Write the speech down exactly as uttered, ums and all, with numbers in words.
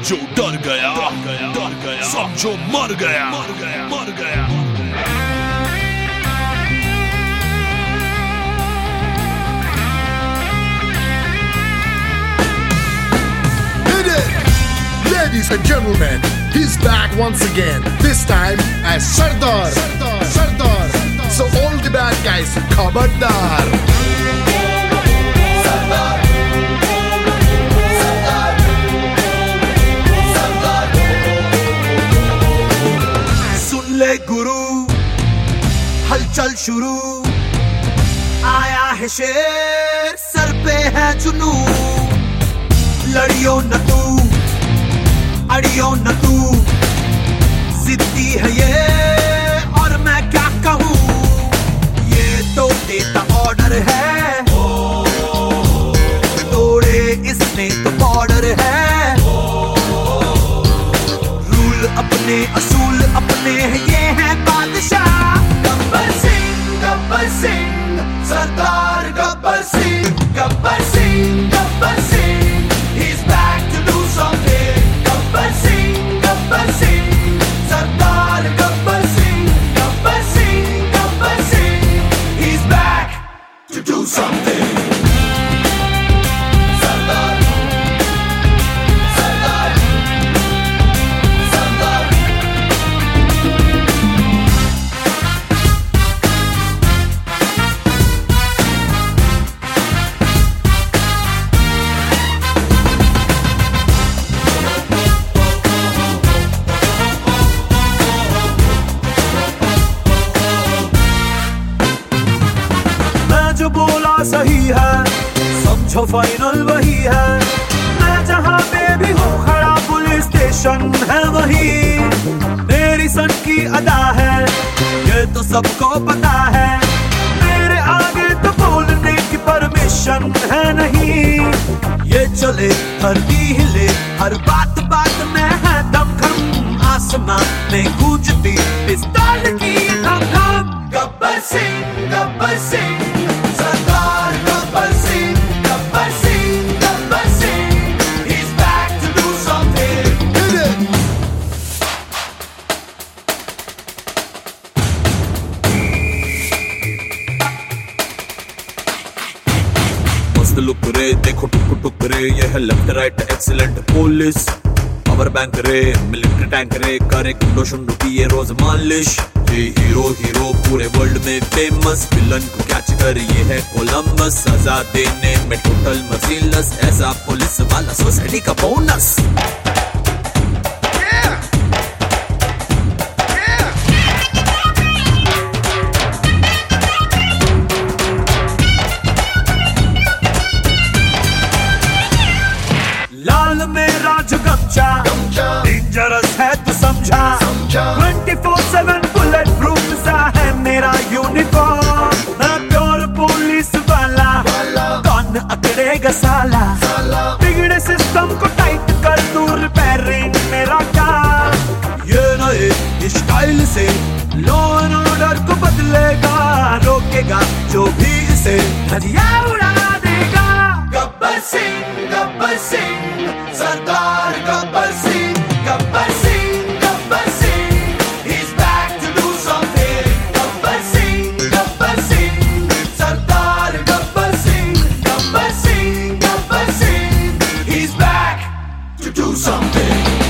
जो डर गया डर गया समझो मर गया मर गया मर गया Ladies and gentlemen, he's back once again. This time as Sardar. Sardar. Sardar. So all the bad guys, Khabardar. Sardar. Sardar. Sardar. सुन ले गुरु, हलचल शुरू, आया है शेर, सर पे है जुनू, लड़ियो न तू, अड़ियो न तू, जिद्दी है ये और मैं क्या कहूँ, ये तो देता ऑर्डर है, तोड़े इसने तो बॉर्डर है, रूल अपने असूल अपने ये है बादशाह। गब्बर सिंह गब्बर सिंह सरदार Gabbar Singh Gabbar Singh Gabbar Singh he's back to do something। Gabbar Singh Gabbar Singh सरदार Gabbar Singh Gabbar Singh Gabbar Singh he's back to do something। सरदार सरदार सरदार जो बोला सही है, समझो फाइनल वही है, मैं जहाँ पे भी हूँ खड़ा पुलिस स्टेशन है वही, मेरी सन की अदा है, ये तो सबको पता है, मेरे आगे तो बोलने की परमिशन है नहीं, ये चले धरती हिले, हर बात बात में है दमखम, आसमां में गूंजती पिस्तौल की धम धम। गब्बर सिंह गब्बर सिंह सरदार Gabbar Singh Gabbar Singh Gabbar Singh he's back to do something। Hit it! मस्त लुक रे देखो टुक टुक रे ये है left right excellent police, power bank रे मिलिट्री टैंक रे करे कुंडो शुंडो की ये रोज मालिश, ये हीरो हीरो पूरे वर्ल्ड में फेमस, विलन को कैच कर ये है कोलंबस, सजा देने में टोटल मर्सीलेस, ऐसा पुलिस वाला सोसाइटी का बोनस। लाल मेरा जो गमछा डेंजरस है तू समझा, twenty four seven bulletproof सा है मेरा यूनिफॉर्म, मैं प्योर पुलिस वाला, कौन अकड़ेगा साला, बिगड़े सिस्टम को टाइट कर तू रिपेयरिंग मेरा काम, ये नए स्टाइल से लॉ एंड ऑर्डर को बदलेगा, रोकेगा जो भी इसे धजिया उड़ा देगा। गब्बर सिंह गब्बर सिंह सरदार Gabbar Singh Gabbar Singh Gabbar Singh he's back to do something। Gabbar Singh Gabbar Singh सरदार Gabbar Singh Gabbar Singh Gabbar Singh he's back to do something।